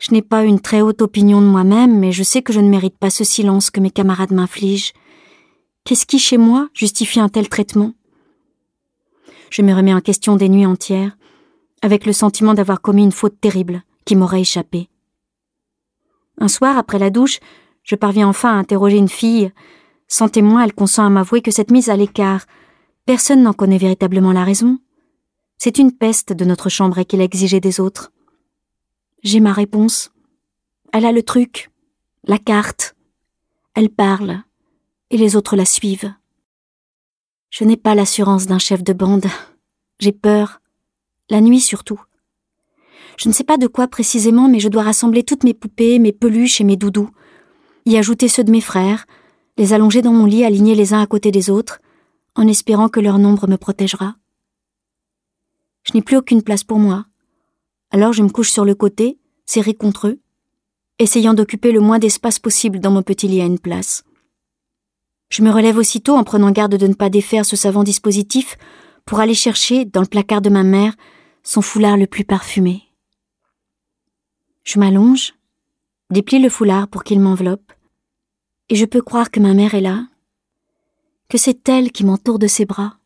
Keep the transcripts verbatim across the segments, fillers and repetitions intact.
Je n'ai pas une très haute opinion de moi-même, mais je sais que je ne mérite pas ce silence que mes camarades m'infligent. Qu'est-ce qui, chez moi, justifie un tel traitement? Je me remets en question des nuits entières, avec le sentiment d'avoir commis une faute terrible qui m'aurait échappé. Un soir, après la douche, je parviens enfin à interroger une fille. Sans témoin, elle consent à m'avouer que cette mise à l'écart, personne n'en connaît véritablement la raison. C'est une peste de notre chambre et qu'elle a exigé des autres. J'ai ma réponse. Elle a le truc, la carte. Elle parle, et les autres la suivent. Je n'ai pas l'assurance d'un chef de bande. J'ai peur. La nuit surtout. Je ne sais pas de quoi précisément, mais je dois rassembler toutes mes poupées, mes peluches et mes doudous, y ajouter ceux de mes frères, les allonger dans mon lit alignés les uns à côté des autres, en espérant que leur nombre me protégera. Je n'ai plus aucune place pour moi. Alors je me couche sur le côté, serré contre eux, essayant d'occuper le moins d'espace possible dans mon petit lit à une place. Je me relève aussitôt en prenant garde de ne pas défaire ce savant dispositif pour aller chercher, dans le placard de ma mère, son foulard le plus parfumé. Je m'allonge, déplie le foulard pour qu'il m'enveloppe, et je peux croire que ma mère est là, que c'est elle qui m'entoure de ses bras.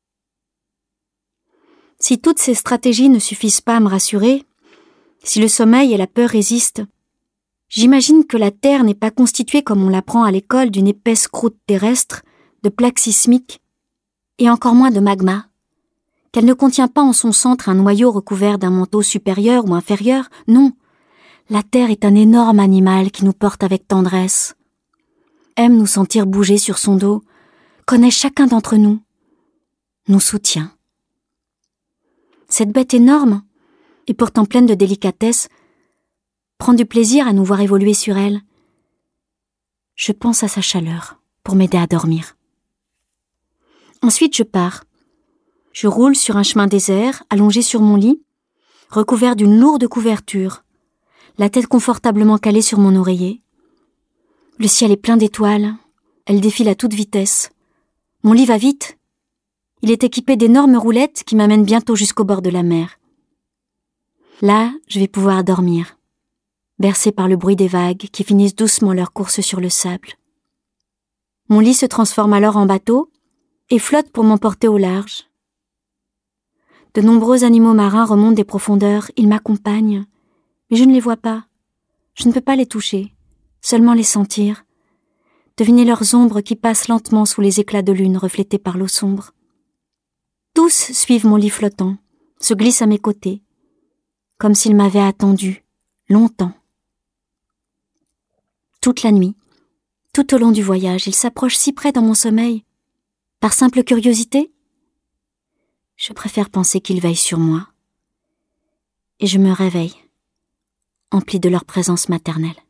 Si toutes ces stratégies ne suffisent pas à me rassurer, si le sommeil et la peur résistent, j'imagine que la Terre n'est pas constituée comme on l'apprend à l'école d'une épaisse croûte terrestre, de plaques sismiques, et encore moins de magma, qu'elle ne contient pas en son centre un noyau recouvert d'un manteau supérieur ou inférieur, non. La Terre est un énorme animal qui nous porte avec tendresse, aime nous sentir bouger sur son dos, connaît chacun d'entre nous, nous soutient. Cette bête énorme, et pourtant pleine de délicatesse, prend du plaisir à nous voir évoluer sur elle. Je pense à sa chaleur pour m'aider à dormir. Ensuite, je pars. Je roule sur un chemin désert, allongé sur mon lit, recouvert d'une lourde couverture, la tête confortablement calée sur mon oreiller. Le ciel est plein d'étoiles, elles défilent à toute vitesse. Mon lit va vite. Il est équipé d'énormes roulettes qui m'amènent bientôt jusqu'au bord de la mer. Là, je vais pouvoir dormir, bercé par le bruit des vagues qui finissent doucement leur course sur le sable. Mon lit se transforme alors en bateau et flotte pour m'emporter au large. De nombreux animaux marins remontent des profondeurs, ils m'accompagnent, mais je ne les vois pas. Je ne peux pas les toucher, seulement les sentir, deviner leurs ombres qui passent lentement sous les éclats de lune reflétés par l'eau sombre. Tous suivent mon lit flottant, se glissent à mes côtés, comme s'ils m'avaient attendu, longtemps. Toute la nuit, tout au long du voyage, ils s'approchent si près dans mon sommeil. Par simple curiosité, je préfère penser qu'ils veillent sur moi. Et je me réveille, emplie de leur présence maternelle.